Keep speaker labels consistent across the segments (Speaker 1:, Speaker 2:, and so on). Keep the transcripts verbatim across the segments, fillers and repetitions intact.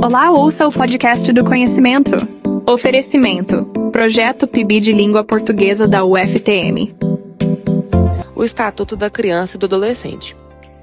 Speaker 1: Olá, ouça o podcast do conhecimento. Oferecimento. Projeto P I B de Língua Portuguesa da U F T M.
Speaker 2: O Estatuto da Criança e do Adolescente.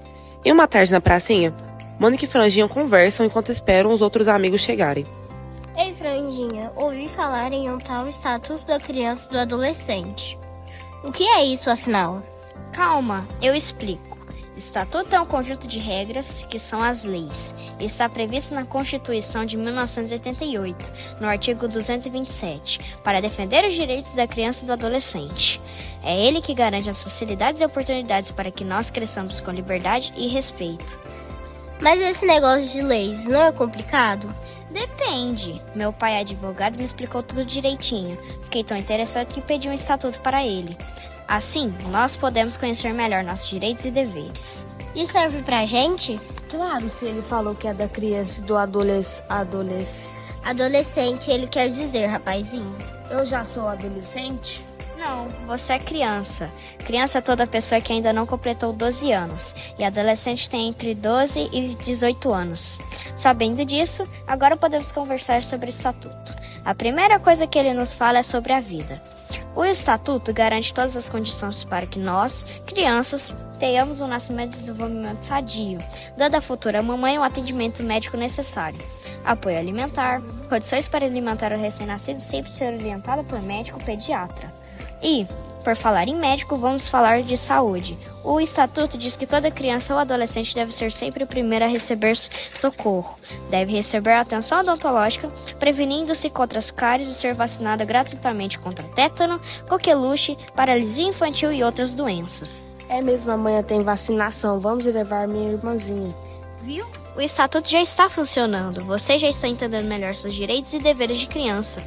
Speaker 2: Em uma tarde na pracinha, Mônica e Franjinha conversam enquanto esperam os outros amigos chegarem.
Speaker 3: Ei, Franjinha, ouvi falar em um tal Estatuto da Criança e do Adolescente. O que é isso, afinal?
Speaker 4: Calma, eu explico. Estatuto é um conjunto de regras, que são as leis, e está previsto na Constituição de mil novecentos e oitenta e oito, no artigo duzentos e vinte e sete, para defender os direitos da criança e do adolescente. É ele que garante as facilidades e oportunidades para que nós cresçamos com liberdade e respeito.
Speaker 3: Mas esse negócio de leis não é complicado?
Speaker 4: Depende. Meu pai é advogado e me explicou tudo direitinho. Fiquei tão interessado que pedi um estatuto para ele. Assim, nós podemos conhecer melhor nossos direitos e deveres.
Speaker 3: E serve pra gente?
Speaker 5: Claro, se ele falou que é da criança e do adolesc... adolesc...
Speaker 3: Adolescente, ele quer dizer, rapazinho.
Speaker 5: Eu já sou adolescente?
Speaker 4: Não, você é criança. Criança é toda pessoa que ainda não completou doze anos. E adolescente tem entre doze e dezoito anos. Sabendo disso, agora podemos conversar sobre o Estatuto. A primeira coisa que ele nos fala é sobre a vida. O Estatuto garante todas as condições para que nós, crianças, tenhamos um nascimento e desenvolvimento sadio, dando à futura mamãe o atendimento médico necessário, apoio alimentar, condições para alimentar o recém-nascido sempre ser orientada por médico pediatra. E, por falar em médico, vamos falar de saúde. O Estatuto diz que toda criança ou adolescente deve ser sempre o primeiro a receber socorro. Deve receber atenção odontológica, prevenindo-se contra as cáries e ser vacinada gratuitamente contra tétano, coqueluche, paralisia infantil e outras doenças.
Speaker 5: É mesmo, amanhã tem vacinação. Vamos levar minha irmãzinha.
Speaker 4: Viu? O Estatuto já está funcionando. Você já está entendendo melhor seus direitos e deveres de criança.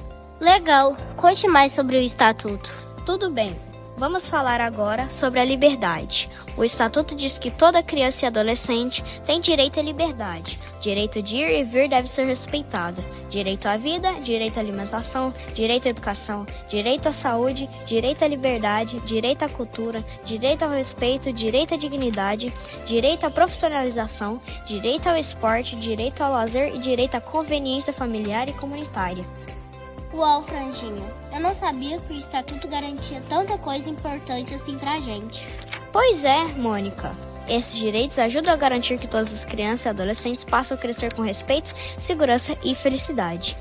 Speaker 3: Legal. Conte mais sobre o Estatuto.
Speaker 4: Tudo bem. Vamos falar agora sobre a liberdade. O Estatuto diz que toda criança e adolescente tem direito à liberdade. Direito de ir e vir deve ser respeitado. Direito à vida, direito à alimentação, direito à educação, direito à saúde, direito à liberdade, direito à cultura, direito ao respeito, direito à dignidade, direito à profissionalização, direito ao esporte, direito ao lazer e direito à conveniência familiar e comunitária.
Speaker 3: Uau, Franjinha, eu não sabia que o Estatuto garantia tanta coisa importante assim pra gente.
Speaker 4: Pois é, Mônica. Esses direitos ajudam a garantir que todas as crianças e adolescentes possam crescer com respeito, segurança e felicidade.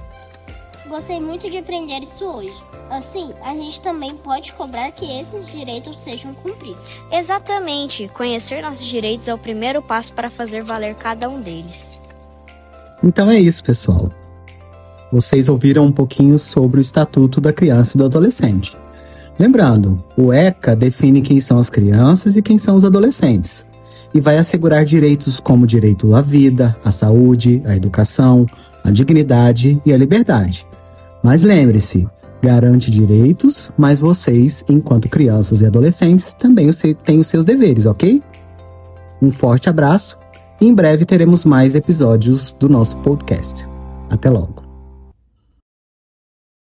Speaker 3: Gostei muito de aprender isso hoje. Assim, a gente também pode cobrar que esses direitos sejam cumpridos.
Speaker 4: Exatamente. Conhecer nossos direitos é o primeiro passo para fazer valer cada um deles.
Speaker 6: Então é isso, pessoal. Vocês ouviram um pouquinho sobre o Estatuto da Criança e do Adolescente. Lembrando, o ECA define quem são as crianças e quem são os adolescentes, e vai assegurar direitos como o direito à vida, à saúde, à educação, à dignidade e à liberdade. Mas lembre-se, garante direitos, mas vocês, enquanto crianças e adolescentes, também têm os seus deveres, ok? Um forte abraço e em breve teremos mais episódios do nosso podcast. Até logo!